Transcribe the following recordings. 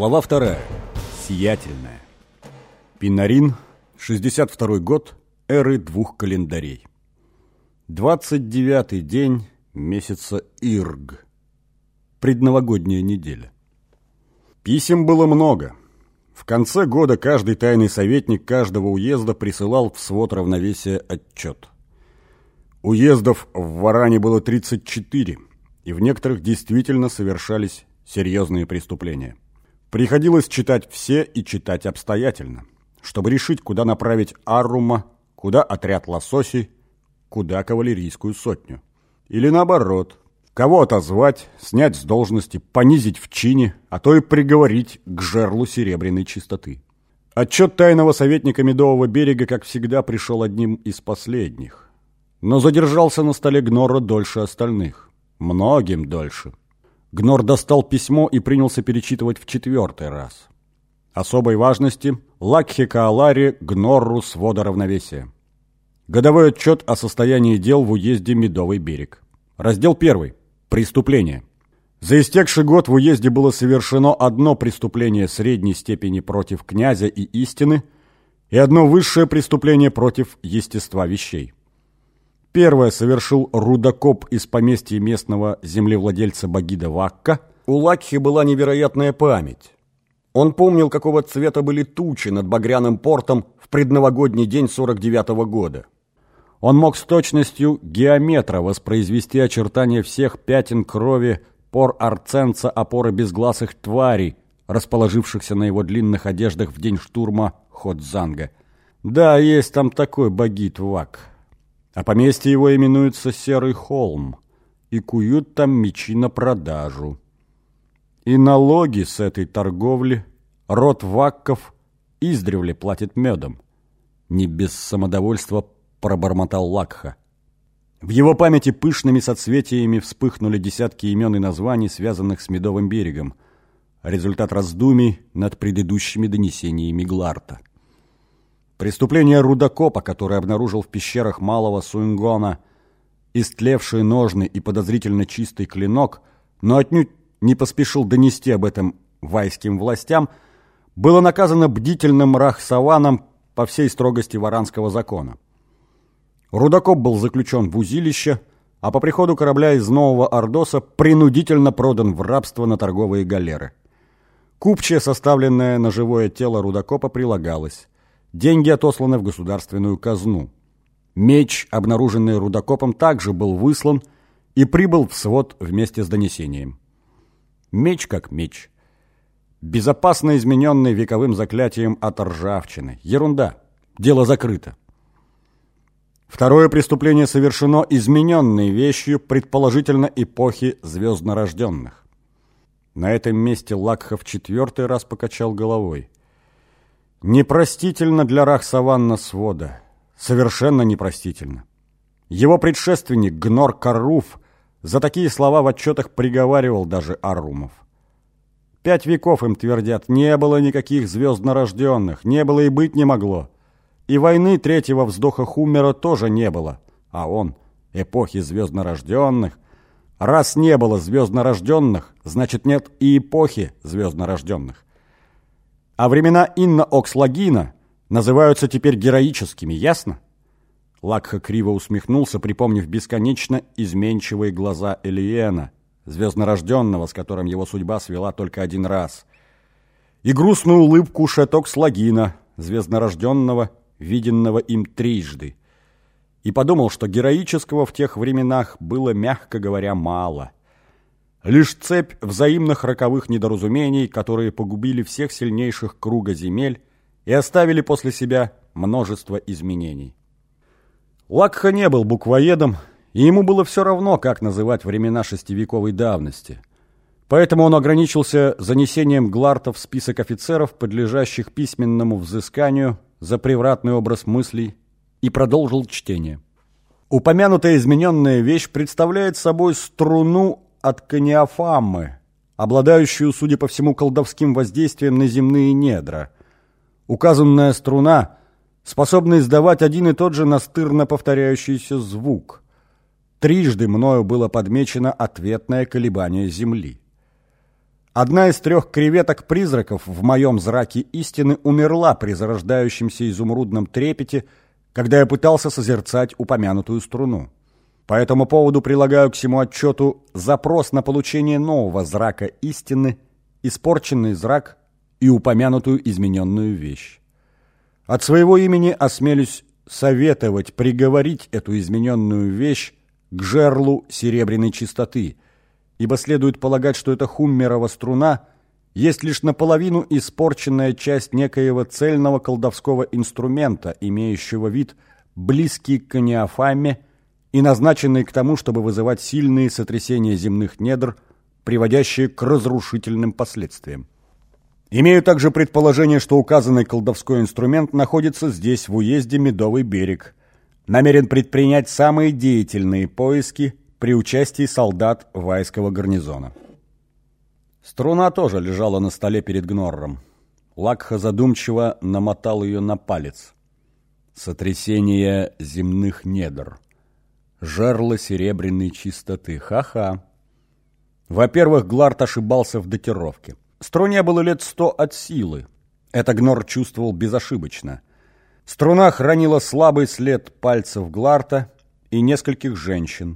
Глава 2. Сиятельная. Пинарин, 62-й год эры двух календарей. 29-й день месяца Ирг. Предновогодняя неделя. Писем было много. В конце года каждый тайный советник каждого уезда присылал в свод равновесия отчет. Уездов в Варане было 34, и в некоторых действительно совершались серьезные преступления. Приходилось читать все и читать обстоятельно, чтобы решить, куда направить Аррума, куда отряд лососей, куда кавалерийскую сотню. Или наоборот, кого отозвать, снять с должности, понизить в чине, а то и приговорить к жерлу серебряной чистоты. Отчет тайного советника Медового берега, как всегда, пришел одним из последних. Но задержался на столе Гнора дольше остальных. Многим дольше. Гнор достал письмо и принялся перечитывать в 4-й раз. Особой важности Лакхе Каалари Гнорру свода равновесия. Годовой отчет о состоянии дел в уезде Медовый берег. Раздел 1. Преступления. За истекший год в уезде было совершено одно преступление средней степени против князя и истины и одно высшее преступление против естества вещей. Первое совершил рудокоп из поместья местного землевладельца Багида Вакка. У Лакхи была невероятная память. Он помнил, какого цвета были тучи над Багряным портом в предновогодний день 49-го года. Он мог с точностью геометра воспроизвести очертания всех пятен крови пор Арценца, опоры безгласых тварей, расположившихся на его длинных одеждах в день штурма Ходзанга. Да, есть там такой Багид Вак. А поместье его именуется Серый холм, и куют там мечи на продажу. И налоги с этой торговли род Вакков издревле платит медом. Не без самодовольства пробормотал Лакха. В его памяти пышными соцветиями вспыхнули десятки имен и названий, связанных с Медовым берегом. Результат раздумий над предыдущими донесениями Гларта. Преступление рудокопа, который обнаружил в пещерах Малого Суингона истлевшие ножны и подозрительно чистый клинок, но отнюдь не поспешил донести об этом вайским властям, было наказано бдительным Рахсаваном по всей строгости варанского закона. Рудокоп был заключен в узилище, а по приходу корабля из Нового Ордоса принудительно продан в рабство на торговые галеры. Купчая, составленная на живое тело рудокопа, прилагалась. Деньги отосланы в государственную казну. Меч, обнаруженный рудокопом, также был выслан и прибыл в свод вместе с донесением. Меч как меч. Безопасно измененный вековым заклятием от ржавчины. Ерунда. Дело закрыто. Второе преступление совершено измененной вещью, предположительно эпохи звезднорожденных. На этом месте Лакха в 4-й раз покачал головой. Непростительно для Рахсаванна свода. Совершенно непростительно. Его предшественник Гнор Карруф за такие слова в отчетах приговаривал даже Аррумов. 5 веков им твердят, не было никаких звезднорожденных, не было и быть не могло. И войны третьего вздоха Хуммера тоже не было. А он, эпохи звезднорожденных. Раз не было звезднорожденных, значит нет и эпохи звезднорожденных. А времена Инна Окслагина называются теперь героическими, ясно? Лакха криво усмехнулся, припомнив бесконечно изменчивые глаза Элиена, звезднорожденного, с которым его судьба свела только один раз, и грустную улыбку Шет-Окслагина, звезднорожденного, виденного им трижды, и подумал, что героического в тех временах было, мягко говоря, мало. Лишь цепь взаимных роковых недоразумений, которые погубили всех сильнейших круга земель и оставили после себя множество изменений. Лакха не был буквоедом, и ему было все равно, как называть времена шестивековой давности. Поэтому он ограничился занесением Гларта в список офицеров, подлежащих письменному взысканию за превратный образ мыслей, и продолжил чтение. Упомянутая измененная вещь представляет собой струну от Каниафаммы, обладающую, судя по всему, колдовским воздействием на земные недра. Указанная струна способна издавать один и тот же настырно повторяющийся звук. Трижды мною было подмечено ответное колебание земли. Одна из 3 креветок-призраков в моем зраке истины умерла при зарождающемся изумрудном трепете, когда я пытался созерцать упомянутую струну. По этому поводу прилагаю к всему отчету запрос на получение нового зрака истины, испорченный зрак и упомянутую измененную вещь. От своего имени осмелюсь советовать приговорить эту измененную вещь к жерлу серебряной чистоты, ибо следует полагать, что эта хуммерова струна есть лишь наполовину испорченная часть некоего цельного колдовского инструмента, имеющего вид близкий к Конеофаме и назначенный к тому, чтобы вызывать сильные сотрясения земных недр, приводящие к разрушительным последствиям. Имею также предположение, что указанный колдовской инструмент находится здесь, в уезде Медовый берег. Намерен предпринять самые деятельные поиски при участии солдат Вайского гарнизона. Струна тоже лежала на столе перед Гнорром. Лакха задумчиво намотал ее на палец. Сотрясение земных недр. Жерло серебряной чистоты. Ха-ха. Во-первых, Гларт ошибался в датировке. Струне было лет 100 от силы. Это Гнорр чувствовал безошибочно. Струна хранила слабый след пальцев Гларта и нескольких женщин.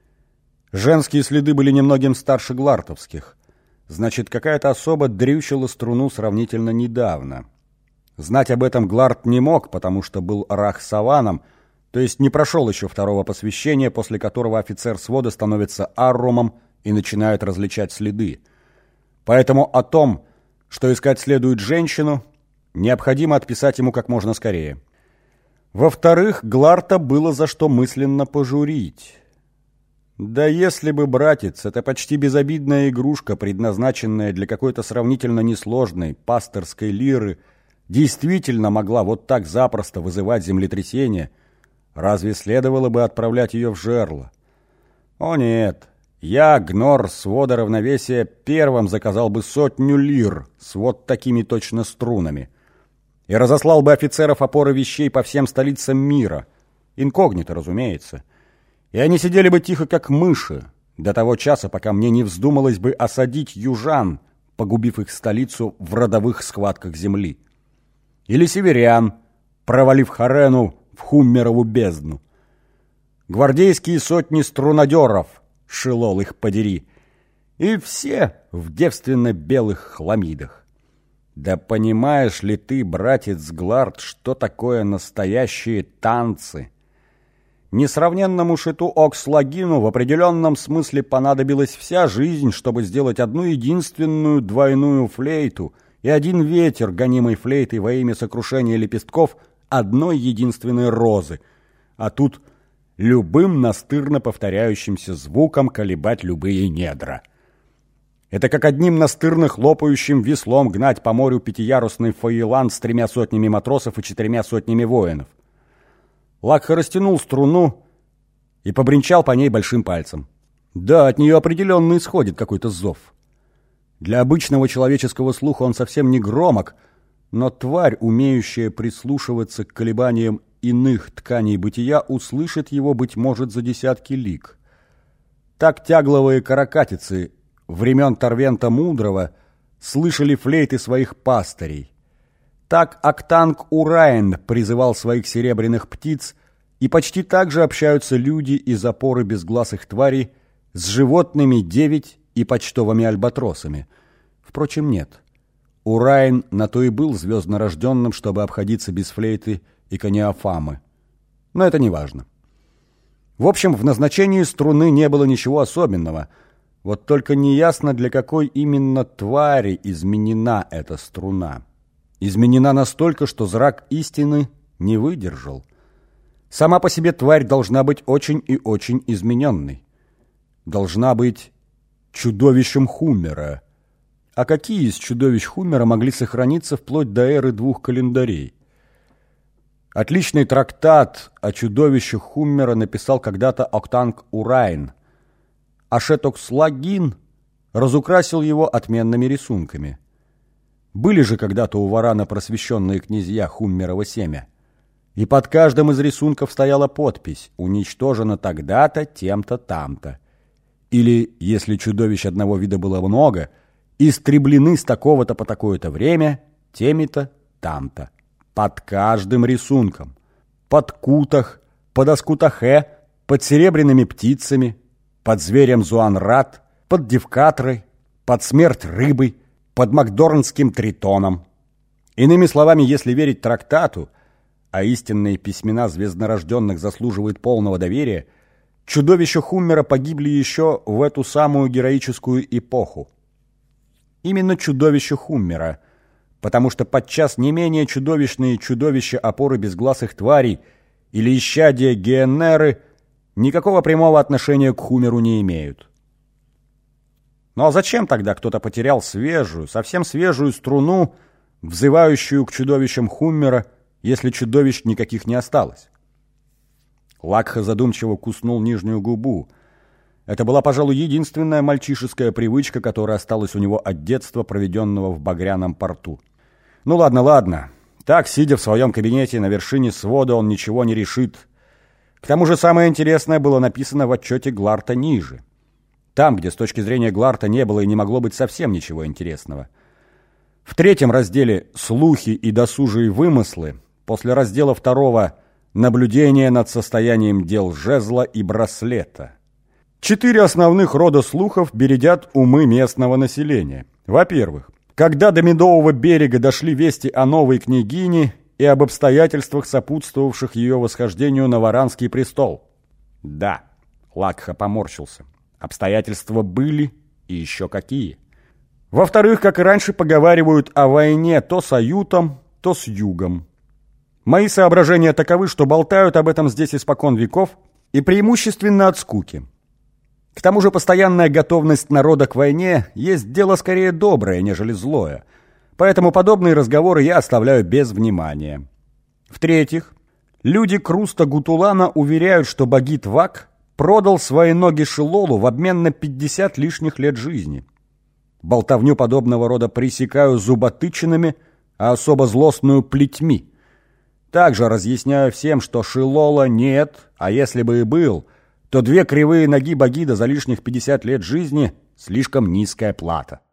Женские следы были немногим старше глартовских. Значит, какая-то особа дрючила струну сравнительно недавно. Знать об этом Гларт не мог, потому что был рах-саваном, то есть не прошел еще 2-го посвящения, после которого офицер свода становится аррумом и начинает различать следы. Поэтому о том, что искать следует женщину, необходимо отписать ему как можно скорее. Во-вторых, Гларта было за что мысленно пожурить. Да если бы, братец, эта почти безобидная игрушка, предназначенная для какой-то сравнительно несложной пасторской лиры, действительно могла вот так запросто вызывать землетрясение, разве следовало бы отправлять ее в жерло? О нет, я, Гнорр, свода равновесия, первым заказал бы 100 лир с вот такими точно струнами и разослал бы офицеров опоры вещей по всем столицам мира, инкогнито, разумеется. И они сидели бы тихо, как мыши, до того часа, пока мне не вздумалось бы осадить южан, погубив их столицу в родовых схватках земли. Или северян, провалив Харену в Хуммерову бездну. Гвардейские сотни струнадеров, шелол их подери, и все в девственно-белых хламидах. Да понимаешь ли ты, братец Гларт, что такое настоящие танцы? Несравненному шиту Окслагину в определенном смысле понадобилась вся жизнь, чтобы сделать одну единственную двойную флейту и один ветер, гонимый флейтой во имя сокрушения лепестков одной единственной розы, а тут любым настырно повторяющимся звуком колебать любые недра. Это как одним настырно хлопающим веслом гнать по морю 5-ярусный фаэлан с 300 матросов и 400 воинов. Лакха растянул струну и побренчал по ней большим пальцем. Да, от нее определенно исходит какой-то зов. Для обычного человеческого слуха он совсем не громок, но тварь, умеющая прислушиваться к колебаниям иных тканей бытия, услышит его, быть может, за десятки лиг. Так тягловые каракатицы времен Торвента Мудрого слышали флейты своих пастырей. Так Октанг-Ураен призывал своих серебряных птиц, и почти так же общаются люди из опоры безгласых тварей с животными 9 и почтовыми альбатросами. Впрочем, нет. Ураен на то и был звезднорожденным, чтобы обходиться без флейты и Конеофамы. Но это не важно. В общем, в назначении струны не было ничего особенного. Вот только неясно, для какой именно твари изменена эта струна. Изменена настолько, что зрак истины не выдержал. Сама по себе тварь должна быть очень и очень измененной. Должна быть чудовищем Хуммера. А какие из чудовищ Хуммера могли сохраниться вплоть до эры 2 календарей? Отличный трактат о чудовищах Хуммера написал когда-то Октанг-Ураен, а Шетокслагин разукрасил его отменными рисунками. Были же когда-то у Варана просвещенные князья Хуммерово семя. И под каждым из рисунков стояла подпись «Уничтожено тогда-то, тем-то, там-то». Или, если чудовищ одного вида было много, истреблены с такого-то по такое-то время, теми-то, там-то. Под каждым рисунком. Под Кутах, под Аскутахе, под серебряными птицами, под зверем Зуанрат, под Девкатрой, под смерть рыбой, под Макдорнским тритоном. Иными словами, если верить трактату, а истинные письмена звезднорожденных заслуживают полного доверия, чудовища Хуммера погибли еще в эту самую героическую эпоху. Именно чудовища Хуммера, потому что подчас не менее чудовищные чудовища опоры безгласых тварей или исчадия Геенеры никакого прямого отношения к Хумеру не имеют. Ну а зачем тогда кто-то потерял свежую, совсем свежую струну, взывающую к чудовищам Хуммера, если чудовищ никаких не осталось? Лакха задумчиво куснул нижнюю губу. Это была, пожалуй, единственная мальчишеская привычка, которая осталась у него от детства, проведенного в Багряном порту. Ну ладно, ладно. Так, сидя в своем кабинете на вершине свода, он ничего не решит. К тому же самое интересное было написано в отчете Гларта ниже. Там, где с точки зрения Гларта не было и не могло быть совсем ничего интересного. В 3-м разделе «Слухи и досужие вымыслы», после раздела 2 «Наблюдение над состоянием дел жезла и браслета». 4 основных рода слухов бередят умы местного населения. Во-первых, когда до Медового берега дошли вести о новой княгине и об обстоятельствах, сопутствовавших ее восхождению на Варанский престол. Да, Лакха поморщился. Обстоятельства были, и еще какие. Во-вторых, как и раньше, поговаривают о войне то с Аютом, то с Югом. Мои соображения таковы, что болтают об этом здесь испокон веков и преимущественно от скуки. К тому же постоянная готовность народа к войне есть дело скорее доброе, нежели злое. Поэтому подобные разговоры я оставляю без внимания. В-третьих, люди Круста Гутулана уверяют, что Багит Вак продал свои ноги Шилолу в обмен на 50 лишних лет жизни. Болтовню подобного рода пресекаю зуботычинами, а особо злостную плетьми. Также разъясняю всем, что Шилола нет, а если бы и был, то 2 кривые ноги Багида за лишних 50 лет жизни – слишком низкая плата.